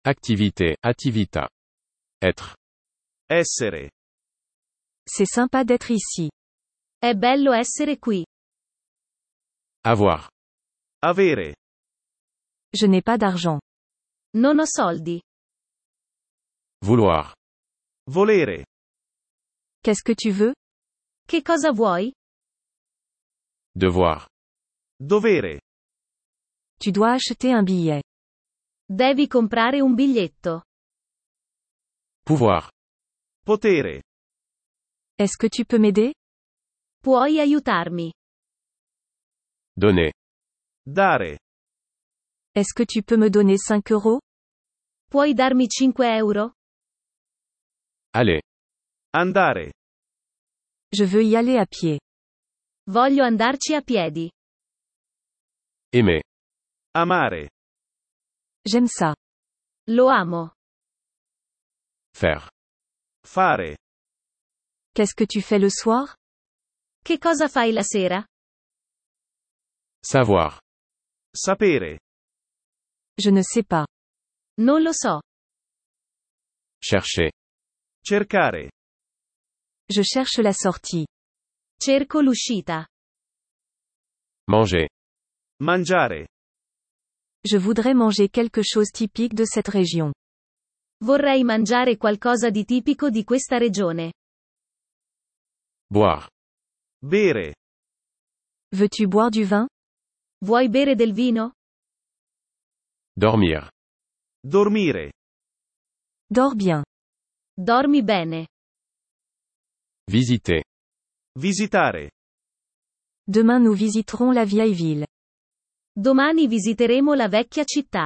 Activité, attività. Être. Essere. C'est sympa d'être ici. È bello essere qui. Avoir. Avere. Je n'ai pas d'argent. Non ho soldi. Vouloir. Volere. Qu'est-ce que tu veux? Che cosa vuoi? Devoir. Dovere. Tu dois acheter un billet. Devi comprare un biglietto. Pouvoir. Potere. Est-ce que tu peux m'aider? Puoi aiutarmi? Donner. Dare. Est-ce que tu peux me donner 5 euros? Puoi darmi 5 euro? Aller. Andare. Je veux y aller à pied. Voglio andarci a piedi. Aimer. Amare. J'aime ça. Lo amo. Faire. Fare. Qu'est-ce que tu fais le soir? Che cosa fai la sera? Savoir. Sapere. Je ne sais pas. Non lo so. Chercher. Cercare. Je cherche la sortie. Cerco l'uscita. Manger. Mangiare. Je voudrais manger quelque chose typique de cette région. Vorrei mangiare qualcosa di tipico di questa regione. Boire. Bere. Veux-tu boire du vin? Vuoi bere del vino? Dormir. Dormire. Dors bien. Dormi bene. Visiter. Visitare. Demain nous visiterons la vieille ville. Domani visiteremo la vecchia città.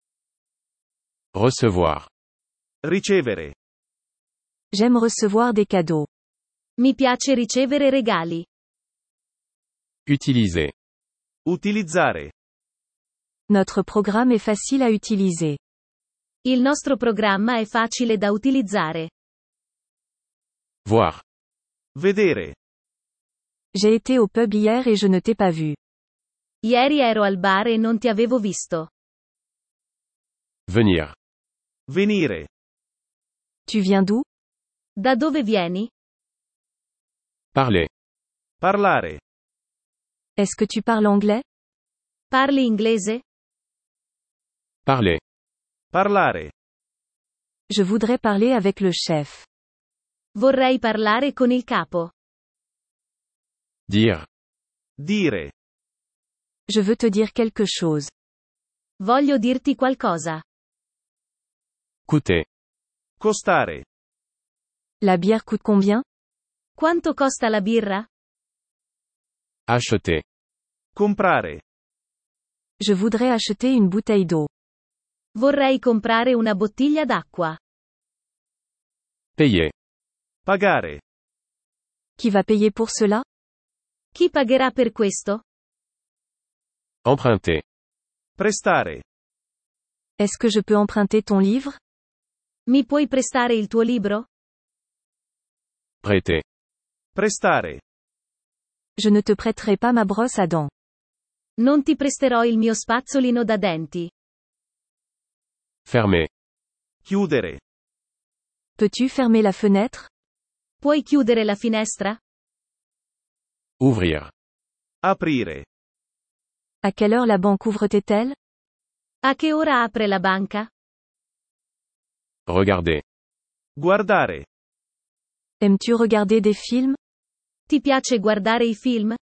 Recevoir. Ricevere. J'aime recevoir des cadeaux. Mi piace ricevere regali. Utiliser. Utilizzare. Notre programme est facile à utiliser. Il nostro programma è facile da utilizzare. Voir. Vedere. J'ai été au pub hier et je ne t'ai pas vu. Ieri ero al bar e non ti avevo visto. Venir. Venire. Tu viens d'où? Da dove vieni? Parler. Parlare. Est-ce que tu parles anglais? Parli inglese? Parler. Parlare. Je voudrais parler avec le chef. Vorrei parlare con il capo. Dire. Dire. Je veux te dire quelque chose. Voglio dirti qualcosa. Coûter. Costare. La bière coûte combien? Quanto costa la birra? Acheter. Comprare. Je voudrais acheter une bouteille d'eau. Vorrei comprare una bottiglia d'acqua. Payer. Pagare. Qui va payer pour cela? Chi pagherà per questo? Emprunter. Prestare. Est-ce que je peux emprunter ton livre? Mi puoi prestare il tuo libro? Prêter. Prestare. Je ne te prêterai pas ma brosse à dents. Non ti presterò il mio spazzolino da denti. Fermer. Chiudere. Peux-tu fermer la fenêtre? Puoi chiudere la finestra? Ouvrir. Aprire. À quelle heure la banque ouvre-t-elle? A che ora apre la banca? Regarder. Guardare. Aimes-tu regarder des films? Ti piace guardare i film?